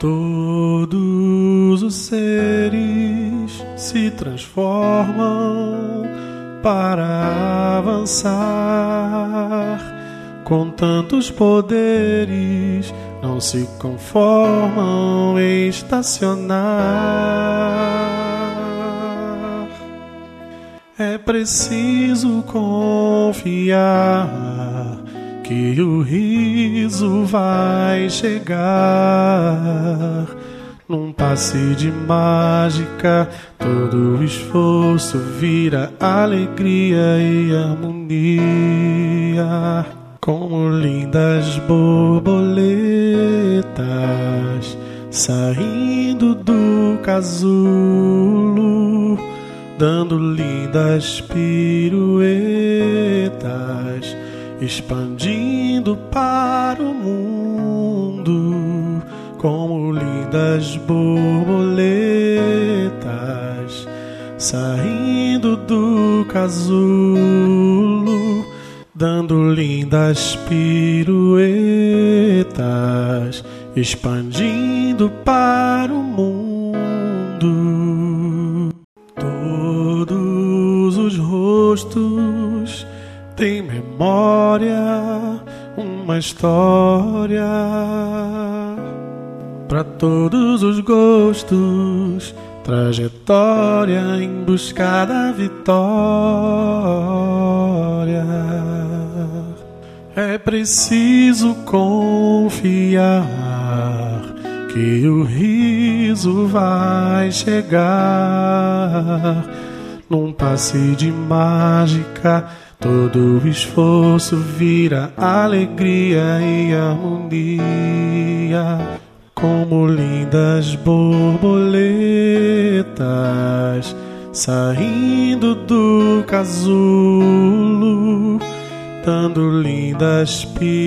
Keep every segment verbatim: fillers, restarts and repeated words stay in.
Todos os seres se transformam para avançar. Com tantos poderes, não se conformam em estacionar. É preciso confiar que o riso vai chegar. Num passe de mágica, todo o esforço vira alegria e harmonia. Como lindas borboletas saindo do casulo, dando lindas piruetas, expandindo para o mundo. Como lindas borboletas saindo do casulo, dando lindas piruetas, expandindo para o mundo. Todos os rostos têm memória, uma história. Para todos os gostos, trajetória em busca da vitória. É preciso confiar que o riso vai chegar. Num passe de mágica, todo o esforço vira alegria e harmonia. Como lindas borboletas saindo do casulo, dando lindas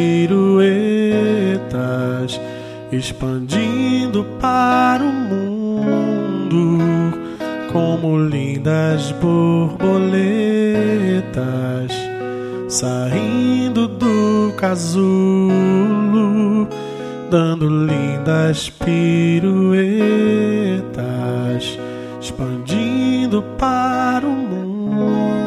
piruetas, expandindo para o mundo. Como lindas borboletas saindo do casulo, dando lindas piruetas, expandindo para o mundo.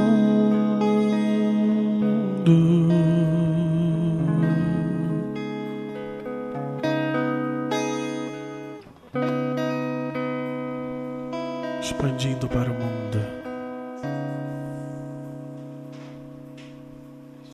Expandindo para o mundo.